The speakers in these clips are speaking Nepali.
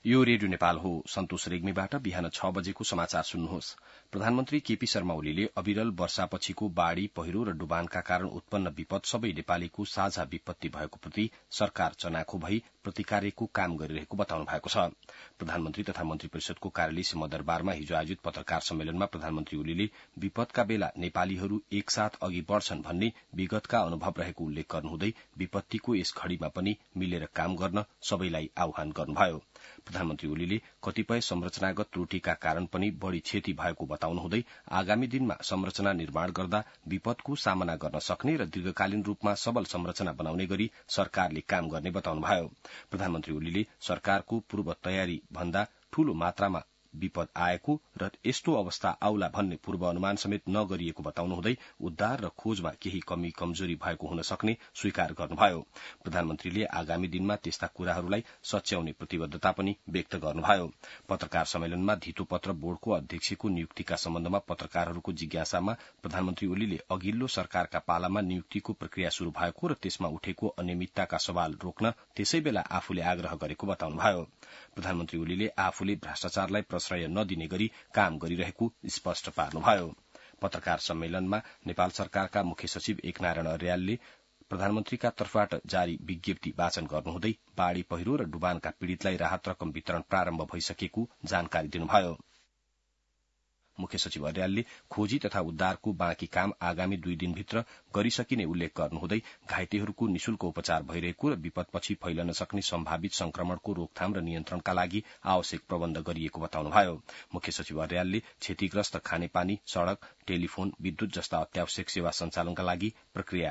यो रेडियो नेपाल हो। सन्तोष रेग्मीबाट बिहान 6 बजेको समाचार सुन्नुहोस्। प्रधानमन्त्री केपी शर्मा ओलीले अविरल वर्षापछिको बाढ़ी पहिरो र डुबानका कारण उत्पन्न विपद सबै नेपालीको साझा विपत्ति भएको प्रति सरकार चनाखो भई प्रतिकार्यको काम गरिरहेको बताउनु भएको छ। प्रधानमन्त्री तथा मन्त्री परिषदको कार्यालय सिंहदरबारमा हिजो आयोजित पत्रकार सम्मेलनमा प्रधानमन्त्री ओलीले विपदका बेला नेपालीहरू एकसाथ अघि बढ़छन् भन्ने विगतका अनुभव रहेको उल्लेख गर्नुहुँदै विपत्तिको यस घड़ीमा पनि मिलेर काम गर्न सबैलाई आह्वान गर्नुभयो। प्रधानमन्त्री ओलीले कतिपय संरचनागत त्रुटिका कारण पनि बढ़ी क्षति भएको बताउनुहुँदै आगामी दिनमा संरचना निर्माण गर्दा विपदको सामना गर्न सक्ने र दीर्घकालीन रूपमा सबल संरचना बनाउने गरी सरकारले काम गर्ने बताउनुभयो। प्रधानमन्त्री ओलीले सरकारको पूर्व तयारी भन्दा ठूलो मात्रामा विपद आएको र यस्तो अवस्था आउला भन्ने पूर्व अनुमान समेत नगरिएको बताउनुहुँदै उद्धार र खोजमा केही कमी कमजोरी भएको हुन सक्ने स्वीकार गर्नुभयो। प्रधानमन्त्रीले आगामी दिनमा त्यस्ता कुराहरूलाई सच्याउने प्रतिबद्धता पनि व्यक्त गर्नुभयो। पत्रकार सम्मेलनमा धितोपत्र बोर्डको अध्यक्षको नियुक्तिका सम्बन्धमा पत्रकारहरूको जिज्ञासामा प्रधानमन्त्री ओलीले अघिल्लो सरकारका पालामा नियुक्तिको प्रक्रिया शुरू भएको र त्यसमा उठेको अनियमितताका सवाल रोक्न त्यसै बेला आफूले आग्रह गरेको बताउनुभयो। प्रधानमन्त्री ओलीले आफूले भ्रष्टाचारलाई प्रश्रय नदिने गरी काम गरिरहेको स्पष्ट पार्नुभयो। पत्रकार सम्मेलनमा नेपाल सरकारका मुख्य सचिव एकनारायण अर्यालले प्रधानमन्त्रीका तर्फबाट जारी विज्ञप्ति वाचन गर्नुहुँदै बाढ़ी पहिरो र डुबानका पीड़ितलाई राहत रकम वितरण प्रारम्भ भइसकेको जानकारी दिनुभयो। मुख्य सचिव अर्यालले खोजी तथा उद्धारको बाँकी काम आगामी 2 दिनभित्र गरिसकिने उल्लेख गर्नुहुँदै घाइतेहरूको निशुल्क उपचार भइरहेको र विपदपछि फैलन सक्ने सम्भावित संक्रमणको रोकथाम र नियन्त्रणका लागि आवश्यक प्रबन्ध गरिएको बताउनुभयो। मुख्य सचिव अर्यालले क्षतिग्रस्त खानेपानी, सड़क, टेलिफोन, विद्युत जस्ता अत्यावश्यक सेवा सञ्चालनका लागि प्रक्रिया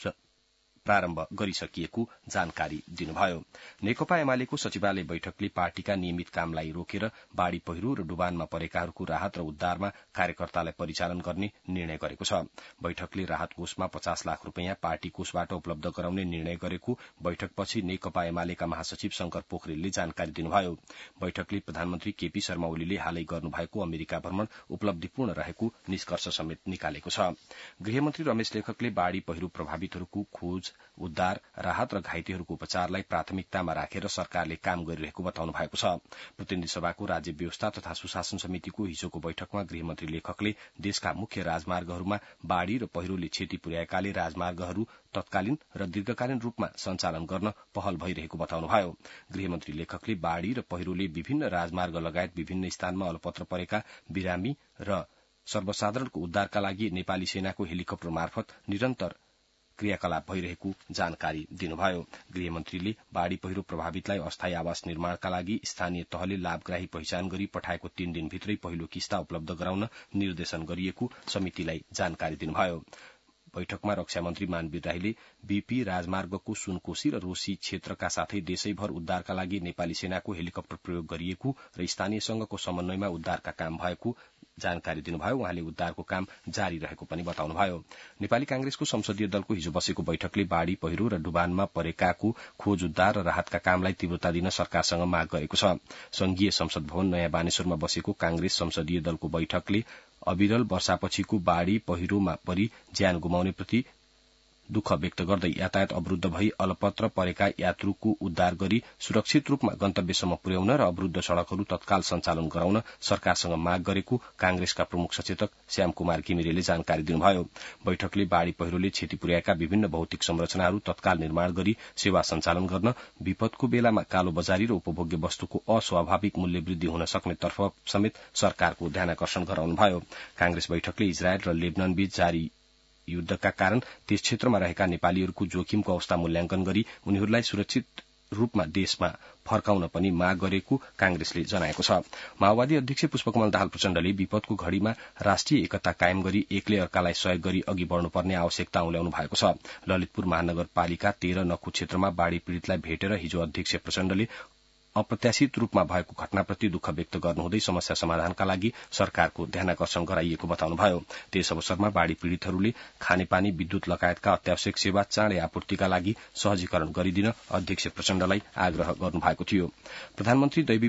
प्रारम्भ गरिसकिएको जानकारी दिनुभयो। नेकपा एमालेको सचिवालय बैठकले पार्टीका नियमित कामलाई रोकेर बाढ़ी पहिरो र डुबानमा परेकाहरूको राहत र उद्धारमा कार्यकर्तालाई परिचालन गर्ने निर्णय गरेको छ। बैठकले राहत कोषमा 50 लाख रूपियाँ पार्टी कोषबाट उपलब्ध गराउने निर्णय गरेको बैठकपछि नेकपा एमालेका महासचिव शंकर पोखरेलले जानकारी दिनुभयो। बैठकले प्रधानमन्त्री केपी शर्मा ओलीले हालै गर्नुभएको अमेरिका भ्रमण उपलब्धिपूर्ण रहेको निष्कर्ष समेत निकालेको छ। गृहमन्त्री रमेश लेखकले बाढ़ी पहिरो प्रभावितहरूको खोज, उद्धार, राहत र घाइतेहरूको उपचारलाई प्राथमिकतामा राखेर सरकारले काम गरिरहेको बताउनु भएको छ। प्रतिनिधि सभाको राज्य व्यवस्था तथा सुशासन समितिको हिजोको बैठकमा गृहमन्त्री लेखकले देशका मुख्य राजमार्गहरूमा बाढ़ी र पहिरोले क्षति पुर्याएकाले राजमार्गहरू तत्कालीन र दीर्घकालीन रूपमा सञ्चालन गर्न पहल भइरहेको बताउनुभयो। गृहमन्त्री लेखकले बाढ़ी र पहिरोले विभिन्न राजमार्ग लगायत विभिन्न स्थानमा अलपत्र परेका बिरामी र सर्वसाधारणको उद्धारका लागि नेपाली सेनाको हेलिकप्टर मार्फत निरन्तर क्रियाकलाप भइरहेको जानकारी दिनुभयो। गृहमन्त्रीले बाढ़ी पहिरो प्रभावितलाई अस्थायी आवास निर्माणका लागि स्थानीय तहले लाभग्राही पहिचान गरी पठाएको 3 दिनभित्रै पहिलो किस्ता उपलब्ध गराउन निर्देशन गरिएको समितिलाई जानकारी दिनुभयो। बैठकमा रक्षा मन्त्री मानवीर राईले बीपी राजमार्गको सुनकोशी र रोसी क्षेत्रका साथै देशैभर उद्धारका लागि नेपाली सेनाको हेलिकप्टर प्रयोग गरिएको र स्थानीयसँगको समन्वयमा उद्धारका काम भएको जानकारी दिनुभयो। उहाँले उद्धारको काम जारी रहेको पनि बताउनुभयो। नेपाली कांग्रेसको संसदीय दलको हिजो बसेको बैठकले बाढ़ी पहिरो र डुबानमा परेकाको खोज उद्धार र राहतका कामलाई तीव्रता दिन सरकारसँग माग गरेको छ। संघीय संसद भवन नयाँ बानेश्वरमा बसेको कांग्रेस संसदीय दलको बैठकले अविरल वर्षापछिको बाढ़ी पहिरोमा परि ज्यान गुमाउनेप्रति दुःख व्यक्त गर्दै यातायात अवरूद्ध भई अलपत्र परेका यात्रुको उद्धार गरी सुरक्षित रूपमा गन्तव्यसम्म पुर्याउन र अवरूद्ध सड़कहरू तत्काल सञ्चालन गराउन सरकारसँग माग गरेको कांग्रेसका प्रमुख सचेतक श्याम कुमार घिमिरेले जानकारी दिनुभयो। बैठकले बाढ़ी पहिरोले क्षति पुर्याएका विभिन्न भौतिक संरचनाहरू तत्काल निर्माण गरी सेवा सञ्चालन गर्न, विपदको बेलामा कालोबजारी र उपभोग्य वस्तुको अस्वाभाविक मूल्य वृद्धि हुन सक्ने तर्फ समेत सरकारको ध्यानाकर्षण गराउनुभयो। कांग्रेस बैठकले इजरायल र लेबनान बीच जारी युद्धका कारण त्यस क्षेत्रमा रहेका नेपालीहरूको जोखिमको अवस्था मूल्याङ्कन गरी उनीहरूलाई सुरक्षित रूपमा देशमा फर्काउन पनि माग गरेको कांग्रेसले जनाएको छ। माओवादी अध्यक्ष पुष्पकमल दाहाल प्रचण्डले विपदको घड़ीमा राष्ट्रिय एकता कायम गरी एकले अर्कालाई सहयोग गरी अघि बढ़नुपर्ने आवश्यकता औल्याउनु भएको छ। ललितपुर महानगरपालिका 13 नक्खु क्षेत्रमा बाढ़ी पीड़ितलाई भेटेर हिजो अध्यक्ष प्रचण्डले अप्रत्याशित रूपमा भएको घटनाप्रति दुःख व्यक्त गर्नुहुँदै समस्या समाधानका लागि सरकारको ध्यानाकर्षण गराइएको बताउनुभयो। त्यस अवसरमा बाढ़ी पीड़ितहरूले खानेपानी, विद्युत लगायतका अत्यावश्यक सेवा चाँडै आपूर्तिका लागि सहजीकरण गरिदिन अध्यक्ष प्रचण्डलाई आग्रह गर्नुभएको थियो। प्रधानमन्त्री दैवी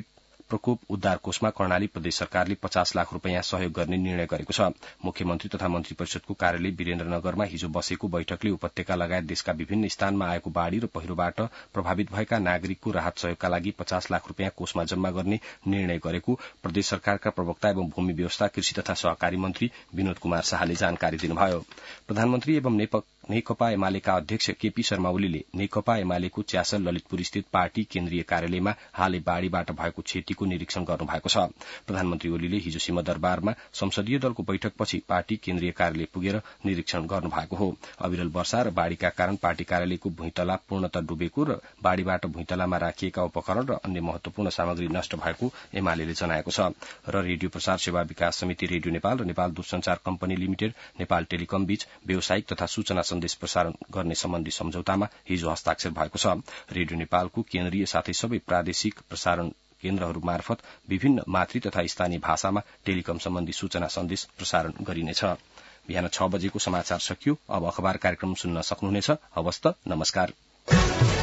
प्रकोप उद्धार कोषमा कर्णाली प्रदेश सरकारले 50 लाख रूपियाँ सहयोग गर्ने निर्णय गरेको छ। मुख्यमन्त्री तथा मन्त्री परिषदको कार्यालय वीरेन्द्रनगरमा हिजो बसेको बैठकले उपत्यका लगायत देशका विभिन्न स्थानमा आएको बाढ़ी र पहिरोबाट प्रभावित भएका नागरिकको राहत सहयोगका लागि 50 लाख रूपियाँ कोषमा जम्मा गर्ने निर्णय गरेको प्रदेश सरकारका प्रवक्ता एवं भूमि व्यवस्था कृषि तथा सहकारी मन्त्री विनोद कुमार शाहले जानकारी दिनुभयो। प्रधानमन्त्री एवं नेकपा एमालेका अध्यक्ष केपी शर्मा ओलीले नेकपा एमालेको च्यासल ललितपुर स्थित पार्टी केन्द्रीय कार्यालयमा हालै बाढ़ीबाट भएको क्षतिको निरीक्षण गर्नुभएको छ। प्रधानमन्त्री ओलीले हिजो सिंहदरबारमा संसदीय दलको बैठकपछि पार्टी केन्द्रीय कार्यालय पुगेर निरीक्षण गर्नुभएको हो। अविरल वर्षा र बाढ़ीका कारण पार्टी कार्यालयको भुइँतला पूर्णतः डुबेको र बाढ़ीबाट भुइँतलामा राखिएका उपकरण र अन्य महत्वपूर्ण सामग्री नष्ट भएको एमालेले जनाएको छ। र रेडियो प्रसार सेवा विकास समिति रेडियो नेपाल र नेपाल दूरसञ्चार कम्पनी लिमिटेड नेपाल टेलिकम बीच व्यावसायिक तथा सूचना सन्देश प्रसारण गर्ने सम्बन्धी सम्झौतामा हिजो हस्ताक्षर भएको छ। रेडियो नेपालको केन्द्रीय साथै सबै प्रादेशिक प्रसारण केन्द्रहरू मार्फत विभिन्न मातृ तथा स्थानीय भाषामा टेलिकम सम्बन्धी सूचना सन्देश प्रसारण गरिनेछ। बिहान 6 बजेको समाचार सकियो। अब अखबार कार्यक्रम सुन्न सक्नुहुनेछ। हवस् त, नमस्कार।